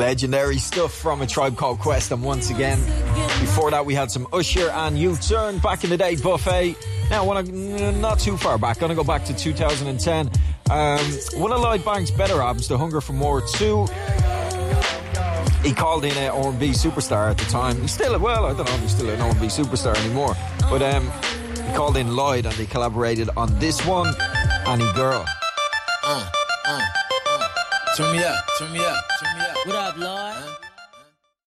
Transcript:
Legendary stuff from A Tribe Called Quest, and once again, before that we had some Usher and U-Turn, back in the day, Buffet. Now, not too far back, gonna go back to 2010. One of Lloyd Banks' better albums, The Hunger for More 2. He called in an R&B superstar at the time. He's still, well, I don't know if he's still an R&B superstar anymore, but he called in Lloyd and they collaborated on this one, Annie Girl. Turn me up, turn me up, turn me up. What up, Lloyd?